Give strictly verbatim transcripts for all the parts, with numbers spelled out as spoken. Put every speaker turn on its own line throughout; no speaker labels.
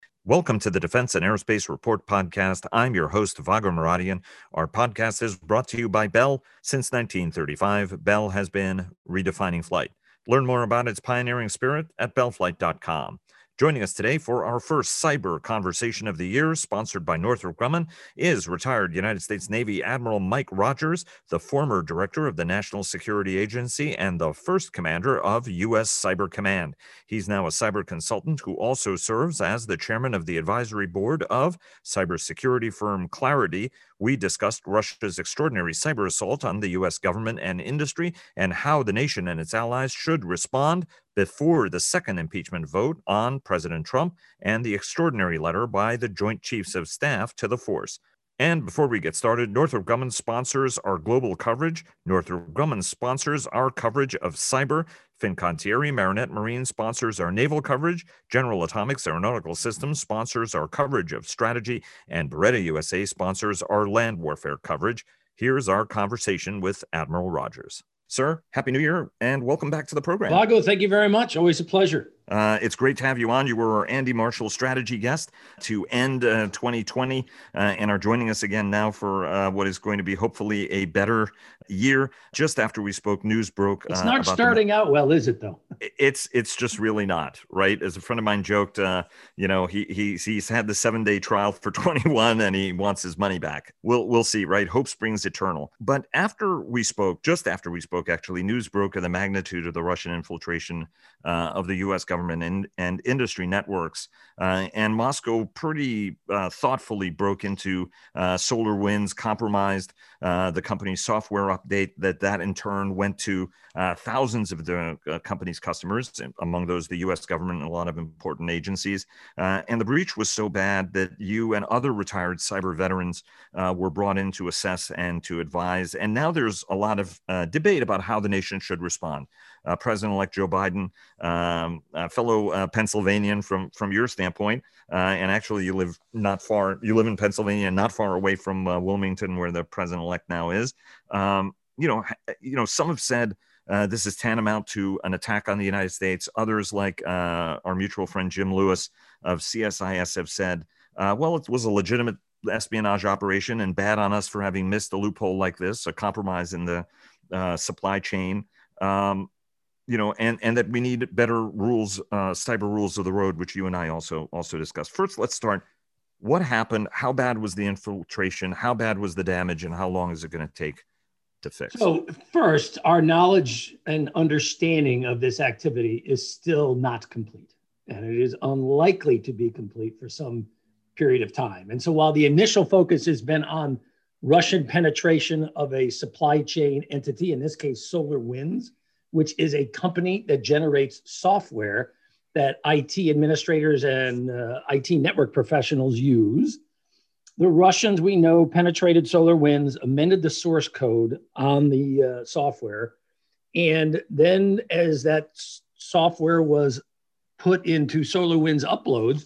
Welcome to the Defense and Aerospace Report podcast. I'm your host, Vago Muradian. Our podcast is brought to you by Bell. Since nineteen thirty-five, Bell has been redefining flight. Learn more about its pioneering spirit at bell flight dot com. Joining us today for our first cyber conversation of the year, sponsored by Northrop Grumman, is retired United States Navy Admiral Mike Rogers, the former director of the National Security Agency and the first commander of U S Cyber Command. He's now a cyber consultant who also serves as the chairman of the advisory board of cybersecurity firm Clarity. We discussed Russia's extraordinary cyber assault on the U S government and industry and how the nation and its allies should respond before the second impeachment vote on President Trump and the extraordinary letter by the Joint Chiefs of Staff to the force. And before we get started, Northrop Grumman sponsors our global coverage. Northrop Grumman sponsors our coverage of cyber. Fincantieri Marinette Marine sponsors our naval coverage. General Atomics Aeronautical Systems sponsors our coverage of strategy. And Beretta U S A sponsors our land warfare coverage. Here's our conversation with Admiral Rogers. Sir, Happy New Year and welcome back to the program.
Vago, thank you very much. Always a pleasure.
Uh, it's great to have you on. You were our Andy Marshall strategy guest to end uh, twenty twenty uh, and are joining us again now for uh, what is going to be hopefully a better year. Just after we spoke, news broke.
It's uh, not starting the... out well, is it though?
It's it's just really not, right? As a friend of mine joked, uh, you know, he he's he's had the seven day trial for twenty-one and he wants his money back. We'll we'll see, right? Hope springs eternal. But after we spoke, just after we spoke, actually, news broke of the magnitude of the Russian infiltration uh, of the U S government and, and industry networks. Uh, and Moscow pretty uh, thoughtfully broke into uh, SolarWinds, compromised uh, the company's software update that that in turn went to uh, thousands of the uh, company's customers, among those the U S government and a lot of important agencies. Uh, and the breach was so bad that you and other retired cyber veterans uh, were brought in to assess and to advise. And now there's a lot of uh, debate about how the nation should respond. Uh, President-elect Joe Biden, um, a fellow uh, Pennsylvanian from from your standpoint, uh, and actually you live not far, you live in Pennsylvania, not far away from uh, Wilmington, where the president-elect now is. Um, you know, you know, some have said uh, this is tantamount to an attack on the United States. Others, like uh, our mutual friend Jim Lewis of C S I S, have said, uh, well, it was a legitimate espionage operation and bad on us for having missed a loophole like this, a compromise in the uh, supply chain. Um, You know, and, and that we need better rules, uh, cyber rules of the road, which you and I also also discussed. First, let's start. What happened? How bad was the infiltration? How bad was the damage? And how long is it going to take to fix?
So first, our knowledge and understanding of this activity is still not complete. And it is unlikely to be complete for some period of time. And so while the initial focus has been on Russian penetration of a supply chain entity, in this case, SolarWinds, which is a company that generates software that I T administrators and uh, I T network professionals use. The Russians, we know, penetrated SolarWinds, amended the source code on the uh, software. And then as that s- software was put into SolarWinds uploads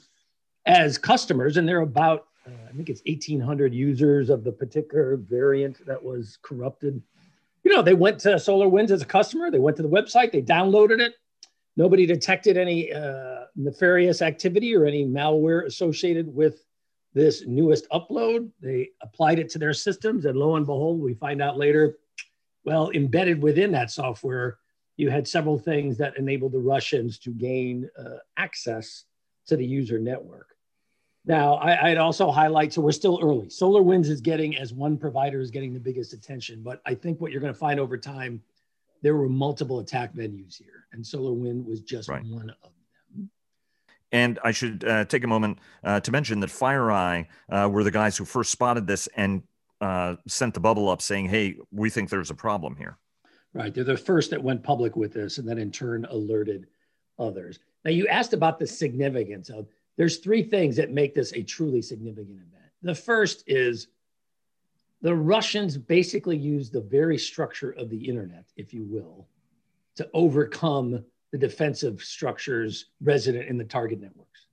as customers, and there are about, uh, I think it's eighteen hundred users of the particular variant that was corrupted. You know, they went to SolarWinds as a customer. They went to the website. They downloaded it. Nobody detected any uh, nefarious activity or any malware associated with this newest upload. They applied it to their systems. And lo and behold, we find out later, well, embedded within that software, you had several things that enabled the Russians to gain uh, access to the user network. Now, I, I'd also highlight, so we're still early. SolarWinds is getting, as one provider, is getting the biggest attention. But I think what you're going to find over time, there were multiple attack venues here. And SolarWinds was just right. one of them.
And I should uh, take a moment uh, to mention that FireEye uh, were the guys who first spotted this and uh, sent the bubble up saying, hey, we think there's a problem here.
Right. They're the first that went public with this and then in turn alerted others. Now, you asked about the significance of, there's three things that make this a truly significant event. The first is the Russians basically used the very structure of the internet, if you will, to overcome the defensive structures resident in the target networks.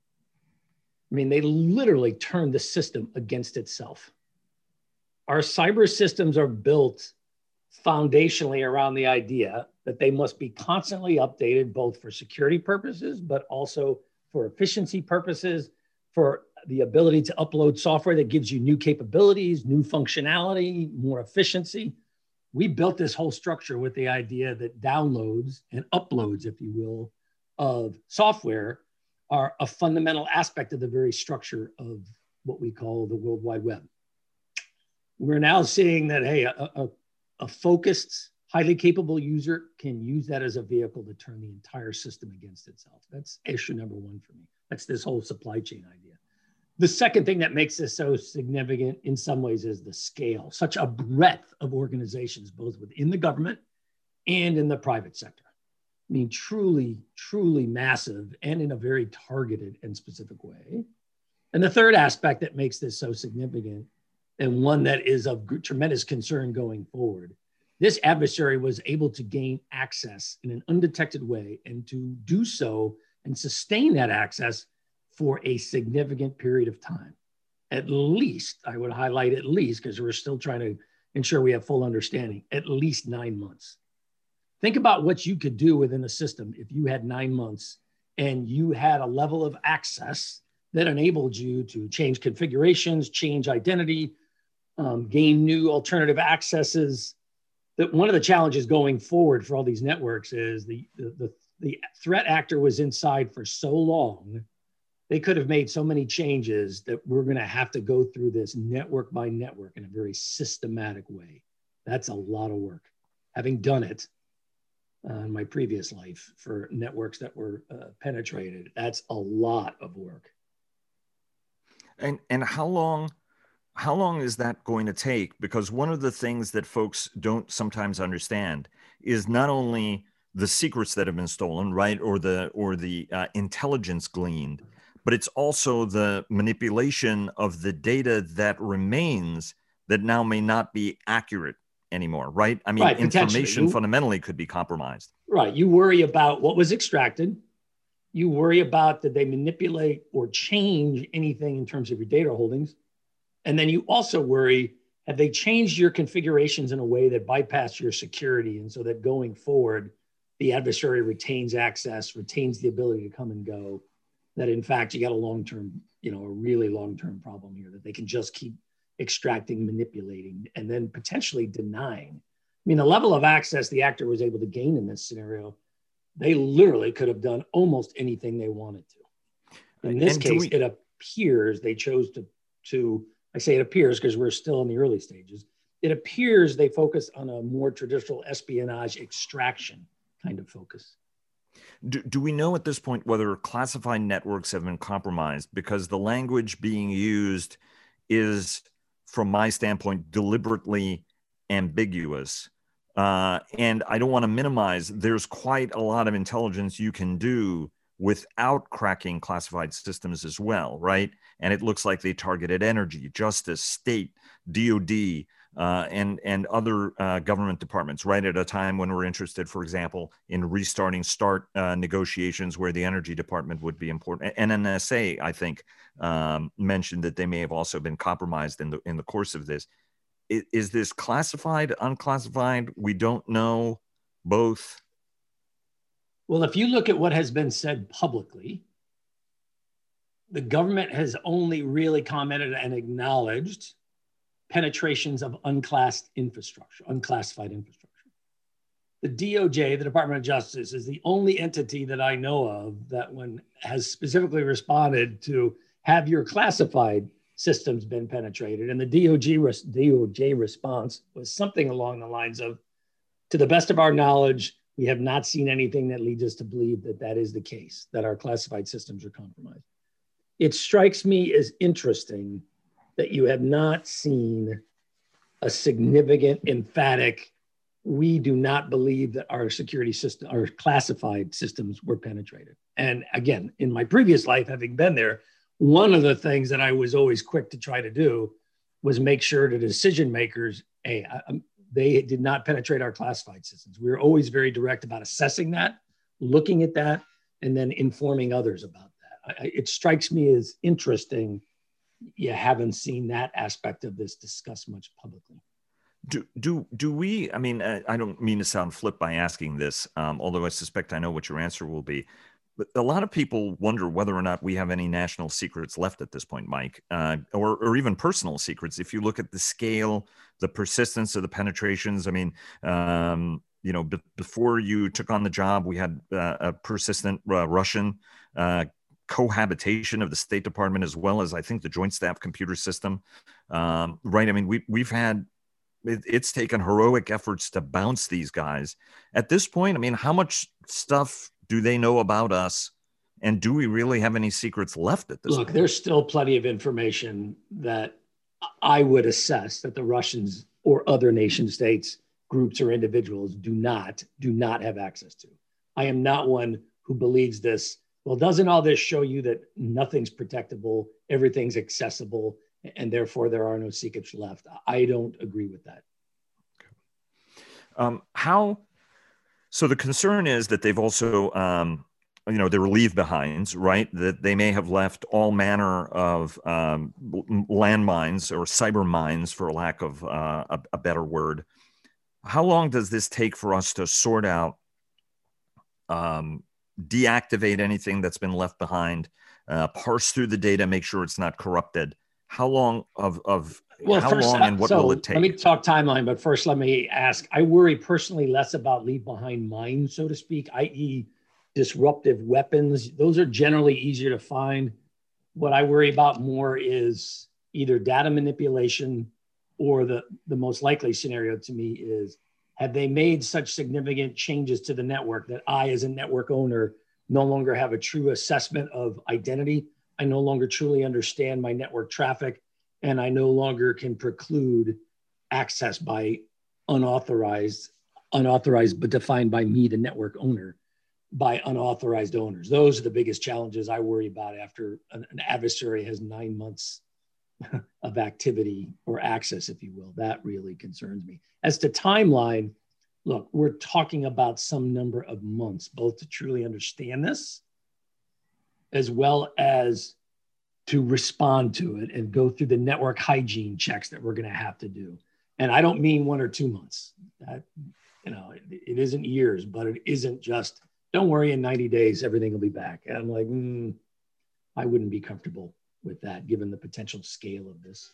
I mean, they literally turned the system against itself. Our cyber systems are built foundationally around the idea that they must be constantly updated, both for security purposes, but also for efficiency purposes, for the ability to upload software that gives you new capabilities, new functionality, more efficiency. We built this whole structure with the idea that downloads and uploads, if you will, of software are a fundamental aspect of the very structure of what we call the World Wide Web. We're now seeing that, hey, a, a, a focused, highly capable user can use that as a vehicle to turn the entire system against itself. That's issue number one for me. That's this whole supply chain idea. The second thing that makes this so significant in some ways is the scale, such a breadth of organizations, both within the government and in the private sector. I mean, truly, truly massive and in a very targeted and specific way. And the third aspect that makes this so significant, and one that is of tremendous concern going forward, this adversary was able to gain access in an undetected way and to do so and sustain that access for a significant period of time. At least, I would highlight at least, because we're still trying to ensure we have full understanding, at least nine months. Think about what you could do within a system if you had nine months and you had a level of access that enabled you to change configurations, change identity, um, gain new alternative accesses. That one of the challenges going forward for all these networks is the, the, the, the threat actor was inside for so long, they could have made so many changes that we're going to have to go through this network by network in a very systematic way. That's a lot of work. Having done it uh, in my previous life for networks that were uh, penetrated, that's a lot of work.
And and how long, how long is that going to take? Because one of the things that folks don't sometimes understand is not only the secrets that have been stolen, right, or the or the uh, intelligence gleaned, but it's also the manipulation of the data that remains that now may not be accurate anymore, right? I mean,
right,
information
you,
fundamentally could be compromised.
Right. You worry about what was extracted. You worry about did they manipulate or change anything in terms of your data holdings. And then you also worry, have they changed your configurations in a way that bypass your security? And so that going forward, the adversary retains access, retains the ability to come and go. That in fact, you got a long-term, you know, a really long-term problem here that they can just keep extracting, manipulating, and then potentially denying. I mean, the level of access the actor was able to gain in this scenario, they literally could have done almost anything they wanted to. In this and case, we- it appears they chose to, to, I say it appears because we're still in the early stages. It appears they focus on a more traditional espionage extraction kind of focus.
Do, do we know at this point whether classified networks have been compromised? Because the language being used is, from my standpoint, deliberately ambiguous. Uh, and I don't want to minimize, there's quite a lot of intelligence you can do without cracking classified systems as well, right? And it looks like they targeted energy, justice, state, D O D, uh, and, and other uh, government departments, right at a time when we're interested, for example, in restarting START uh, negotiations where the energy department would be important. N N S A, I think, um, mentioned that they may have also been compromised in the, in the course of this. Is, is this classified, unclassified? We don't know, both?
Well, if you look at what has been said publicly, the government has only really commented and acknowledged penetrations of unclassed infrastructure, unclassified infrastructure. The D O J, the Department of Justice, is the only entity that I know of that one has specifically responded to have your classified systems been penetrated. And the D O J, D O J response was something along the lines of, to the best of our knowledge, we have not seen anything that leads us to believe that that is the case, that our classified systems are compromised. It strikes me as interesting that you have not seen a significant, emphatic, we do not believe that our security system, our classified systems were penetrated. And again, in my previous life, having been there, one of the things that I was always quick to try to do was make sure the decision makers, hey, I, they did not penetrate our classified systems. We were always very direct about assessing that, looking at that, and then informing others about that. I, it strikes me as interesting you haven't seen that aspect of this discussed much publicly.
Do do do we? I mean, I don't mean to sound flip by asking this, um, although I suspect I know what your answer will be. But a lot of people wonder whether or not we have any national secrets left at this point, Mike, uh, or, or even personal secrets. If you look at the scale, the persistence of the penetrations, I mean, um, you know, b- before you took on the job, we had uh, a persistent uh, Russian uh, cohabitation of the State Department, as well as I think the Joint Staff Computer System, um, right? I mean, we, we've had, it, it's taken heroic efforts to bounce these guys. At this point, I mean, how much stuff do they know about us? And do we really have any secrets left at this
Look,
point?
there's still plenty of information that I would assess that the Russians or other nation states, groups or individuals do not, do not have access to. I am not one who believes this. Well, doesn't all this show you that nothing's protectable, everything's accessible, and therefore there are no secrets left? I don't agree with that.
Um, how, so the concern is that they've also, um, you know, there were leave behinds, right? That they may have left all manner of um, landmines or cyber mines, for lack of uh, a, a better word. How long does this take for us to sort out, um, deactivate anything that's been left behind, uh, parse through the data, make sure it's not corrupted? How long of, of
well,
how
first,
long and what
so
will it take?
Let me talk timeline, but first let me ask, I worry personally less about leave behind mines, so to speak, that is disruptive weapons. Those are generally easier to find. What I worry about more is either data manipulation, or the, the most likely scenario to me is, have they made such significant changes to the network that I, as a network owner, no longer have a true assessment of identity? I no longer truly understand my network traffic, and I no longer can preclude access by unauthorized, unauthorized, but defined by me, the network owner, by unauthorized owners. Those are the biggest challenges I worry about after an, an adversary has nine months of activity or access, if you will. That really concerns me. As to timeline, look, we're talking about some number of months, both to truly understand this, as well as to respond to it and go through the network hygiene checks that we're going to have to do. And I don't mean one or two months. That, you know, it, it isn't years, but it isn't just, don't worry, in ninety days, everything will be back. And I'm like, mm, I wouldn't be comfortable with that, given the potential scale of this.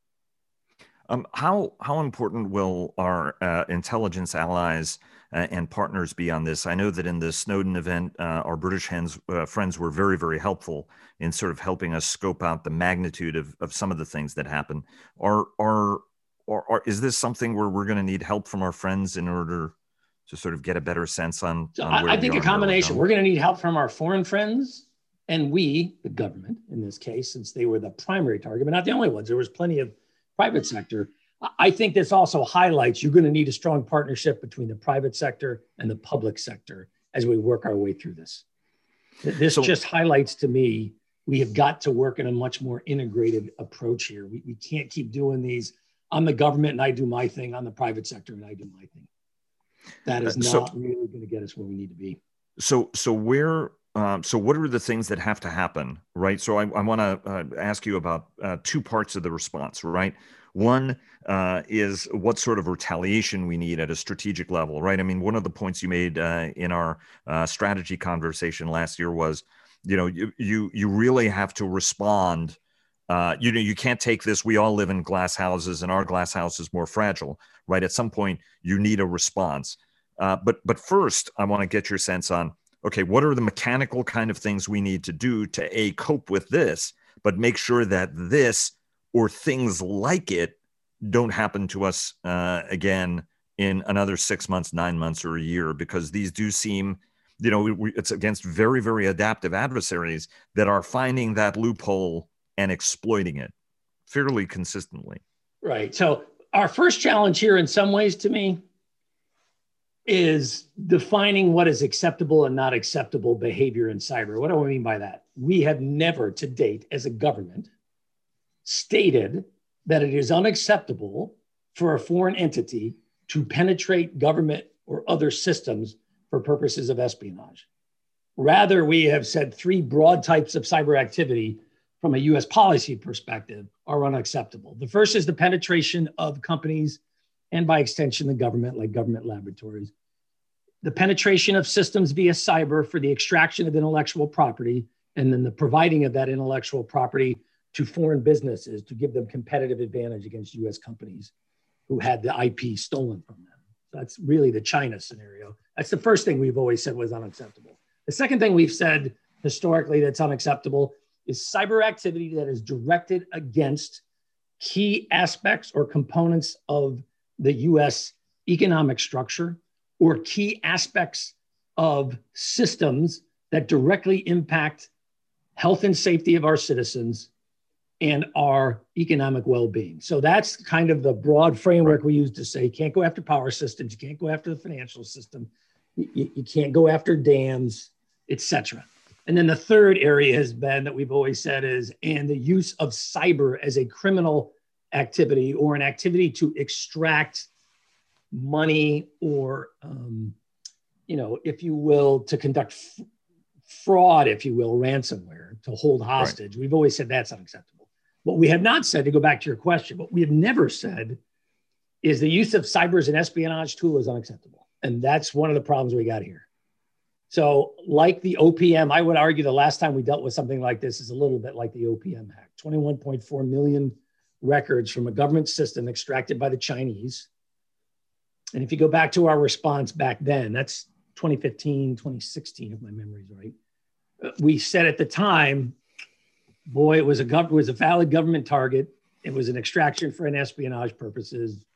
Um, how how important will our uh, intelligence allies uh, and partners be on this? I know that in the Snowden event, uh, our British hands, uh, friends were very, very helpful in sort of helping us scope out the magnitude of, of some of the things that happen. Are, are, are, are is this something where we're going to need help from our friends in order to sort of get a better sense on,
so
on where
I, I
we
think
are
a combination.
we're,
we're going to need help from our foreign friends, and we, the government in this case, since they were the primary target, but not the only ones. There was plenty of private sector. I think this also highlights you're going to need a strong partnership between the private sector and the public sector as we work our way through this. This so, just highlights to me, we have got to work in a much more integrated approach here. We, we can't keep doing these. I'm the government and I do my thing. I'm the private sector and I do my thing. That is not so, really going to get us where we need to be.
So, so where, um, so what are the things that have to happen, right? So I, I want to uh, ask you about uh, two parts of the response, right? One uh, is what sort of retaliation we need at a strategic level, right? I mean, one of the points you made uh, in our uh, strategy conversation last year was, you know, you you you really have to respond. Uh, you know, you can't take this. We all live in glass houses, and our glass house is more fragile, right? At some point, you need a response. Uh, but but first, I want to get your sense on, okay, what are the mechanical kind of things we need to do to a cope with this, but make sure that this or things like it don't happen to us uh, again in another six months, nine months, or a year, because these do seem, you know, we, it's against very, very adaptive adversaries that are finding that loophole and exploiting it fairly consistently.
Right. So our first challenge here in some ways to me is defining what is acceptable and not acceptable behavior in cyber. What do I mean by that? We have never to date as a government stated that it is unacceptable for a foreign entity to penetrate government or other systems for purposes of espionage. Rather, we have said three broad types of cyber activity from a U S policy perspective are unacceptable. The first is the penetration of companies and by extension, the government, like government laboratories. the penetration of systems via cyber for the extraction of intellectual property, and then the providing of that intellectual property to foreign businesses to give them competitive advantage against U S companies who had the I P stolen from them. So that's really the China scenario. That's the first thing we've always said was unacceptable. The second thing we've said historically that's unacceptable is cyber activity that is directed against key aspects or components of the U S economic structure or key aspects of systems that directly impact health and safety of our citizens and our economic well-being. So that's kind of the broad framework we use to say you can't go after power systems, you can't go after the financial system, you, you can't go after dams, et cetera. And then the third area has been that we've always said is, and the use of cyber as a criminal activity or an activity to extract money or, um, you know, if you will, to conduct f- fraud, if you will, ransomware, to hold hostage. Right. We've always said that's unacceptable. What we have not said, to go back to your question, what we have never said is the use of cyber as an espionage tool is unacceptable. And that's one of the problems we got here. So like the O P M, I would argue the last time we dealt with something like this is a little bit like the O P M hack. twenty-one point four million records from a government system extracted by the Chinese. And if you go back to our response back then, that's twenty fifteen, twenty sixteen, if my memory's right. We said at the time, boy, it was a gov- it was a valid government target. It was an extraction for an espionage purposes.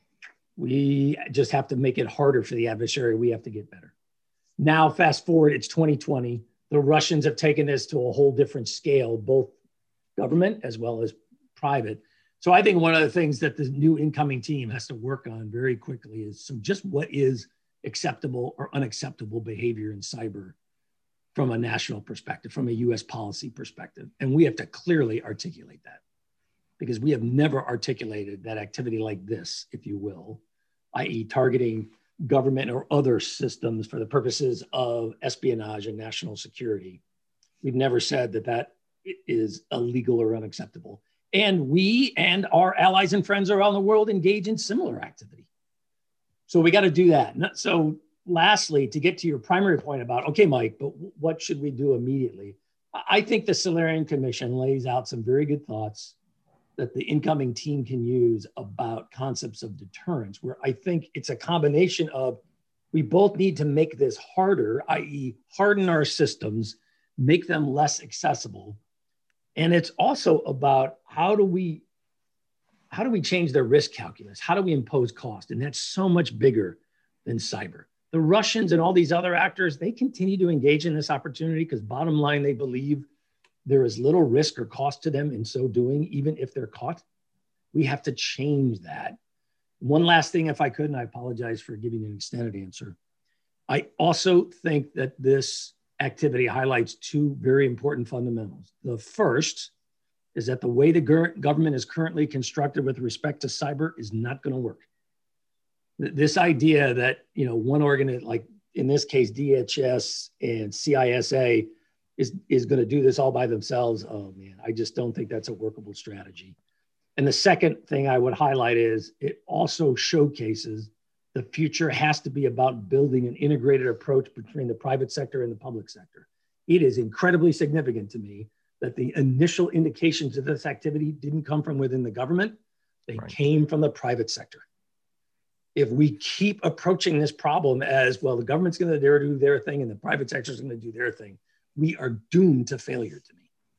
We just have to make it harder for the adversary. We have to get better. Now, fast forward, it's twenty twenty. The Russians have taken this to a whole different scale, both government as well as private. So I think one of the things that the new incoming team has to work on very quickly is some just what is acceptable or unacceptable behavior in cyber from a national perspective, from a U S policy perspective. And we have to clearly articulate that because we have never articulated that activity like this, if you will, that is targeting government or other systems for the purposes of espionage and national security. We've never said that that is illegal or unacceptable. And we and our allies and friends around the world engage in similar activity. So we got to do that. So lastly, to get to your primary point about, okay, Mike, but what should we do immediately? I think the Solarian Commission lays out some very good thoughts that the incoming team can use about concepts of deterrence, where I think it's a combination of, we both need to make this harder, that is harden our systems, make them less accessible. And it's also about how do we, how do we change their risk calculus? How do we impose cost? And that's so much bigger than cyber. The Russians and all these other actors, they continue to engage in this opportunity because bottom line, they believe there is little risk or cost to them in so doing, even if they're caught. We have to change that. One last thing, if I could, and I apologize for giving an extended answer. I also think that this activity highlights two very important fundamentals. The first is that the way the government is currently constructed with respect to cyber is not going to work. This idea that, you know, one organ, like in this case, D H S and C I S A is, is going to do this all by themselves. Oh man, I just don't think that's a workable strategy. And the second thing I would highlight is it also showcases the future has to be about building an integrated approach between the private sector and the public sector. It is incredibly significant to me that the initial indications of this activity didn't come from within the government. They right. came from the private sector. If we keep approaching this problem as, well, the government's going to do their thing and the private sector is going to do their thing, we are doomed to failure to me.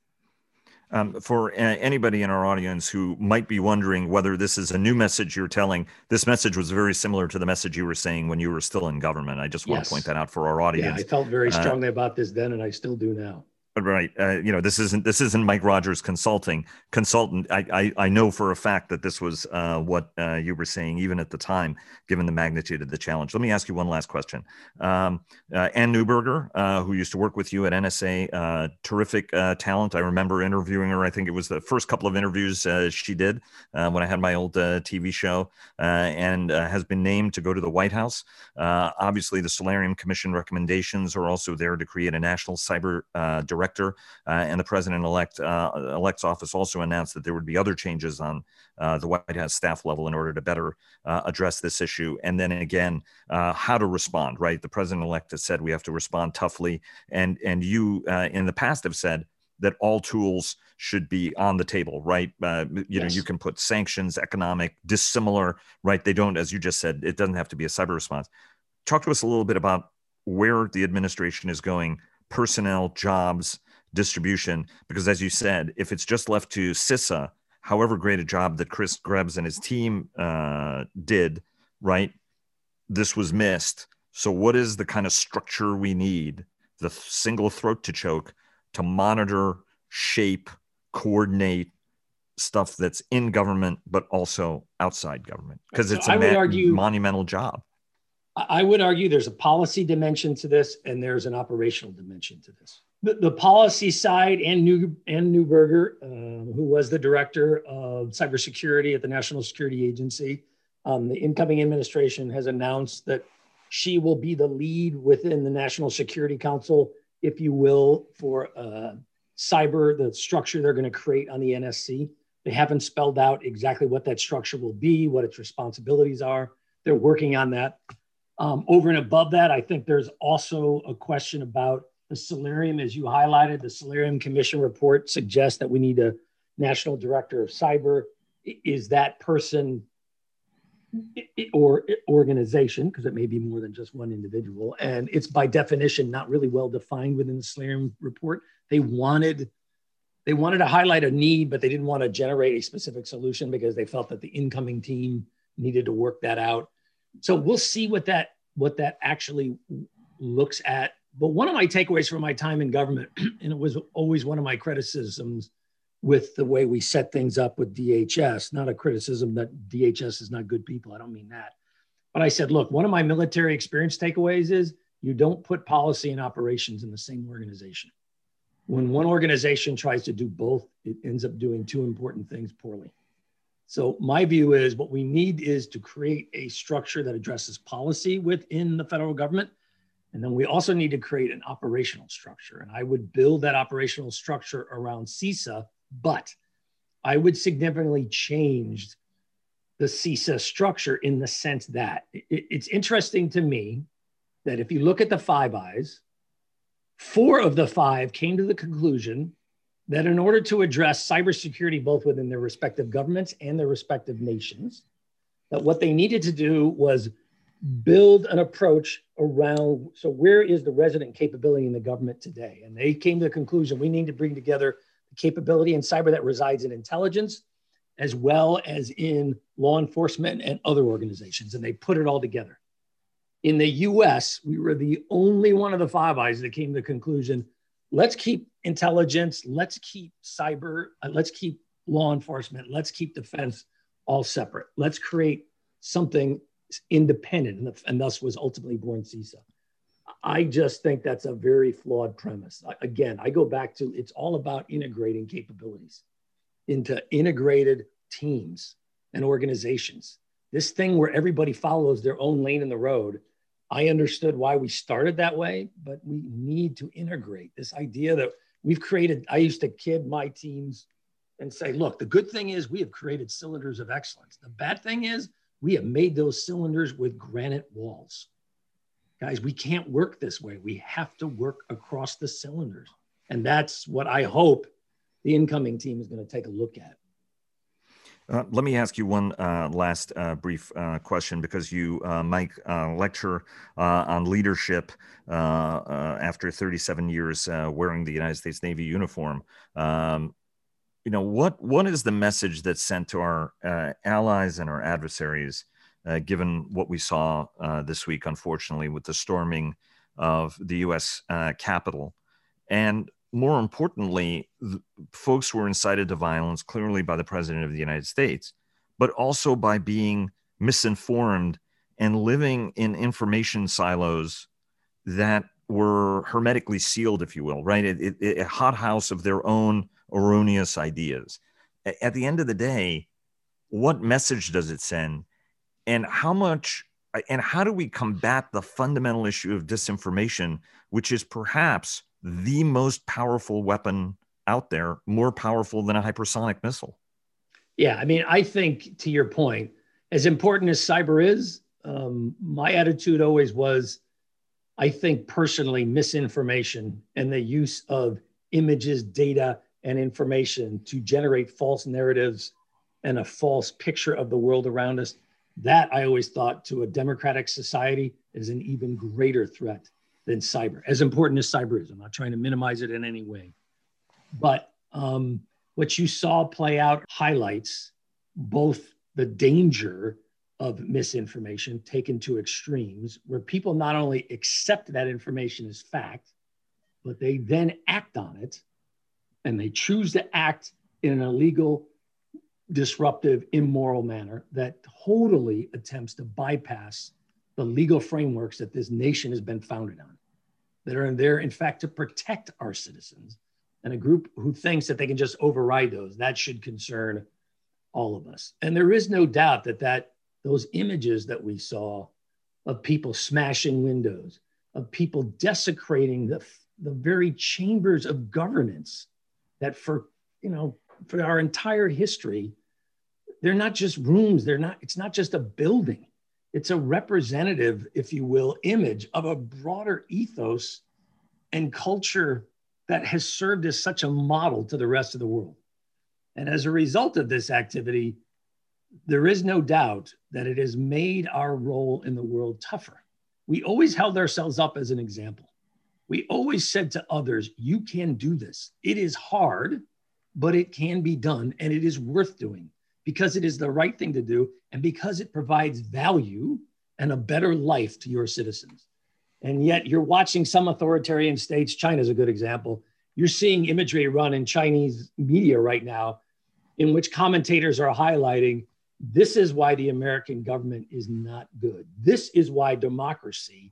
Um, for uh, anybody in our audience who might be wondering whether this is a new message you're telling, this message was very similar to the message you were saying when you were still in government. I just want yes. to point that out for our audience.
Yeah, I felt very strongly uh, about this then, and I still do now.
Right. Uh, you know, this isn't this isn't Mike Rogers consulting consultant. I, I, I know for a fact that this was uh, what uh, you were saying, even at the time, given the magnitude of the challenge. Let me ask you one last question. Um, uh, Ann Neuberger, uh, who used to work with you at N S A, uh, terrific uh, talent. I remember interviewing her. I think it was the first couple of interviews uh, she did uh, when I had my old uh, T V show, uh, and uh, has been named to go to the White House. Uh, obviously, the Solarian Commission recommendations are also there to create a national cyber uh, director. director, uh, and the president-elect uh, elect's office also announced that there would be other changes on uh, the White House staff level in order to better uh, address this issue. And then again, uh, how to respond, right? The president-elect has said we have to respond toughly. And, and you uh, in the past have said that all tools should be on the table, right? Uh, you yes. know, you can put sanctions, economic, dissimilar, right? They don't, as you just said, it doesn't have to be a cyber response. Talk to us a little bit about where the administration is going, personnel, jobs, distribution, because as you said, if it's just left to CISA, however great a job that Chris Krebs and his team uh, did, right? This was missed. So what is the kind of structure we need, the single throat to choke, to monitor, shape, coordinate stuff that's in government, but also outside government? Because so it's a ma- argue, monumental job.
I would argue there's a policy dimension to this, and there's an operational dimension to this. The, the policy side, and New and Neuberger, um, who was the director of cybersecurity at the National Security Agency, um, the incoming administration has announced that she will be the lead within the National Security Council, if you will, for uh, cyber, the structure they're going to create on the N S C. They haven't spelled out exactly what that structure will be, what its responsibilities are. They're working on that. Um, over and above that, I think there's also a question about the Solarium, as you highlighted. The Solarium Commission report suggests that we need a national director of cyber. Is that person or organization, because it may be more than just one individual, and it's by definition not really well defined within the Solarium report. They wanted, they wanted to highlight a need, but they didn't want to generate a specific solution because they felt that the incoming team needed to work that out. So we'll see what that what that actually looks at. But one of my takeaways from my time in government, and it was always one of my criticisms with the way we set things up with D H S, not a criticism that D H S is not good people. I don't mean that. But I said, look, one of my military experience takeaways is you don't put policy and operations in the same organization. When one organization tries to do both, it ends up doing two important things poorly. So my view is what we need is to create a structure that addresses policy within the federal government. And then we also need to create an operational structure. And I would build that operational structure around CISA, but I would significantly change the CISA structure in the sense that it, it's interesting to me that if you look at the Five Eyes, four of the five came to the conclusion that in order to address cybersecurity, both within their respective governments and their respective nations, that what they needed to do was build an approach around, so where is the resident capability in the government today? And they came to the conclusion, we need to bring together the capability in cyber that resides in intelligence, as well as in law enforcement and other organizations. And they put it all together. In the U S, we were the only one of the Five Eyes that came to the conclusion, let's keep intelligence, let's keep cyber, uh, let's keep law enforcement, let's keep defense all separate. Let's create something independent, and, the, and thus was ultimately born CISA. I just think that's a very flawed premise. I, again, I go back to, it's all about integrating capabilities into integrated teams and organizations. This thing where everybody follows their own lane in the road, I understood why we started that way, but we need to integrate this idea that we've created. I used to kid my teams and say, look, the good thing is we have created cylinders of excellence. The bad thing is we have made those cylinders with granite walls. Guys, we can't work this way. We have to work across the cylinders. And that's what I hope the incoming team is going to take a look at.
Uh, let me ask you one uh, last uh, brief uh, question, because you, uh, Mike, uh, lecture uh, on leadership uh, uh, after thirty-seven years uh, wearing the United States Navy uniform. Um, you know, what what is the message that's sent to our uh, allies and our adversaries, uh, given what we saw uh, this week, unfortunately, with the storming of the U S uh, Capitol? And more importantly, folks were incited to violence clearly by the president of the United States, but also by being misinformed and living in information silos that were hermetically sealed, if you will, right? It, it, a hothouse of their own erroneous ideas. At the end of the day, what message does it send? And how much, and how do we combat the fundamental issue of disinformation, which is perhaps the most powerful weapon out there, more powerful than a hypersonic missile.
Yeah, I mean, I think to your point, as important as cyber is, um, my attitude always was, I think personally, misinformation and the use of images, data, and information to generate false narratives and a false picture of the world around us, that I always thought to a democratic society is an even greater threat than cyber, as important as cyber is. I'm not trying to minimize it in any way. But um, what you saw play out highlights both the danger of misinformation taken to extremes, where people not only accept that information as fact, but they then act on it, and they choose to act in an illegal, disruptive, immoral manner that totally attempts to bypass the legal frameworks that this nation has been founded on, that are there, in fact, to protect our citizens. And a group who thinks that they can just override those, that should concern all of us. And there is no doubt that, that those images that we saw of people smashing windows, of people desecrating the, the very chambers of governance that for, you know, for our entire history, they're not just rooms, they're not, it's not just a building. It's a representative, if you will, image of a broader ethos and culture that has served as such a model to the rest of the world. And as a result of this activity, there is no doubt that it has made our role in the world tougher. We always held ourselves up as an example. We always said to others, you can do this. It is hard, but it can be done, and it is worth doing because it is the right thing to do and because it provides value and a better life to your citizens. And yet you're watching some authoritarian states, China's a good example. You're seeing imagery run in Chinese media right now in which commentators are highlighting, this is why the American government is not good. This is why democracy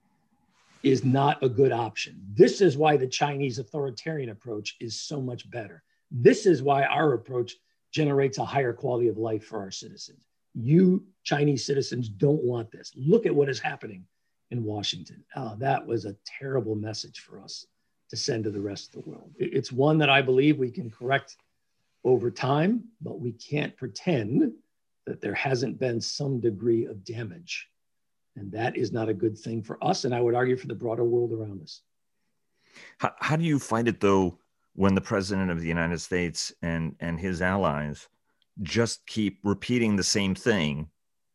is not a good option. This is why the Chinese authoritarian approach is so much better. This is why our approach generates a higher quality of life for our citizens. You Chinese citizens don't want this. Look at what is happening in Washington. Oh, that was a terrible message for us to send to the rest of the world. It's one that I believe we can correct over time, but we can't pretend that there hasn't been some degree of damage. And that is not a good thing for us. And I would argue for the broader world around us.
How, how do you find it, though, when the president of the United States and, and his allies just keep repeating the same thing,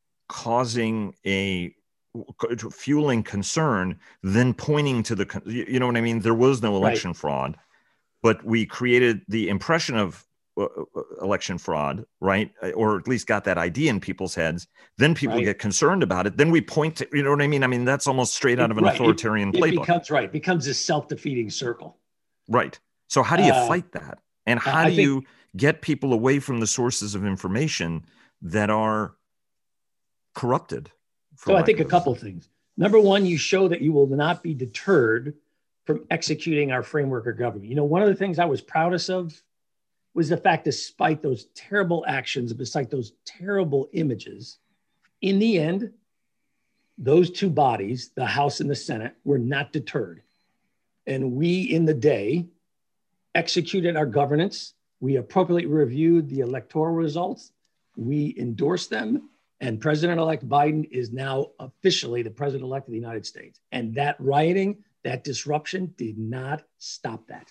causing a fueling concern, then pointing to the, you know what I mean? There was no election right. fraud, but we created the impression of uh, election fraud, right? Or at least got that idea in people's heads. Then people right. get concerned about it. Then we point to, you know what I mean? I mean, that's almost straight out of an right. authoritarian
it,
playbook.
It becomes, right, becomes a self-defeating circle.
Right. So how do you uh, fight that? And how
I
do
think,
you get people away from the sources of information that are corrupted?
So I think a couple of things. Number one, you show that you will not be deterred from executing our framework of government. You know, one of the things I was proudest of was the fact, despite those terrible actions, despite those terrible images, in the end, those two bodies, the House and the Senate, were not deterred. And we, in the day, executed our governance. We appropriately reviewed the electoral results. We endorsed them. And President-elect Biden is now officially the president-elect of the United States. And that rioting, that disruption did not stop that.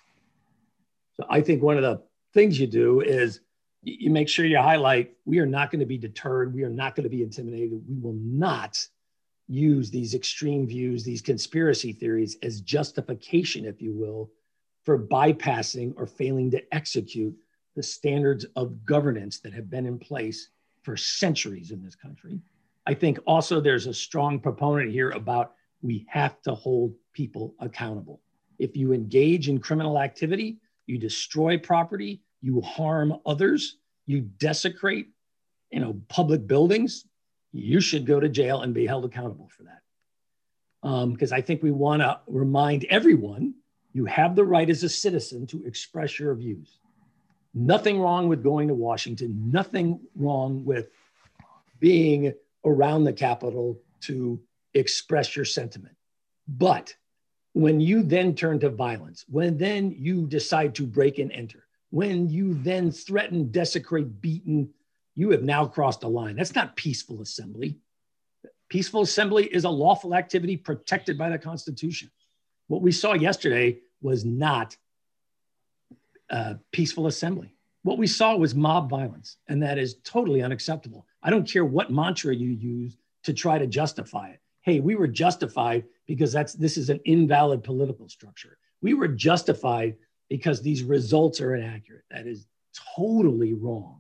So I think one of the things you do is you make sure you highlight, we are not going to be deterred. We are not going to be intimidated. We will not use these extreme views, these conspiracy theories as justification, if you will, for bypassing or failing to execute the standards of governance that have been in place for centuries in this country. I think also there's a strong proponent here about we have to hold people accountable. If you engage in criminal activity, you destroy property, you harm others, you desecrate, you know, public buildings, you should go to jail and be held accountable for that. Um, because I think we want to remind everyone, you have the right as a citizen to express your views. Nothing wrong with going to Washington, nothing wrong with being around the Capitol to express your sentiment. But when you then turn to violence, when then you decide to break and enter, when you then threaten, desecrate, beaten, you have now crossed a line. That's not peaceful assembly. Peaceful assembly is a lawful activity protected by the Constitution. What we saw yesterday was not uh, peaceful assembly. What we saw was mob violence, and that is totally unacceptable. I don't care what mantra you use to try to justify it. Hey, we were justified because that's this is an invalid political structure. We were justified because these results are inaccurate. That is totally wrong.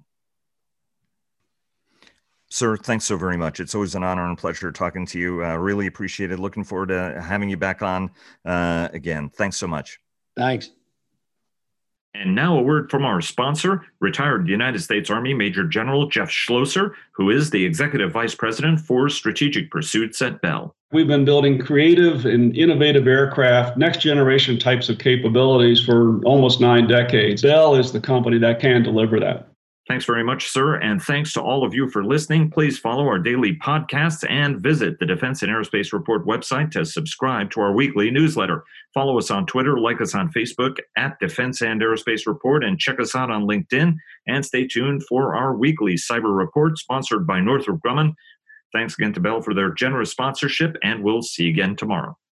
Sir, thanks so very much. It's always an honor and pleasure talking to you. Uh, really appreciate it. Looking forward to having you back on uh, again. Thanks so much.
Thanks.
And now a word from our sponsor, retired United States Army Major General Jeff Schlosser, who is the Executive Vice President for Strategic Pursuits at Bell.
We've been building creative and innovative aircraft, next generation types of capabilities for almost nine decades. Bell is the company that can deliver that.
Thanks very much, sir, and thanks to all of you for listening. Please follow our daily podcasts and visit the Defense and Aerospace Report website to subscribe to our weekly newsletter. Follow us on Twitter, like us on Facebook at Defense and Aerospace Report, and check us out on LinkedIn. And stay tuned for our weekly cyber report sponsored by Northrop Grumman. Thanks again to Bell for their generous sponsorship, and we'll see you again tomorrow.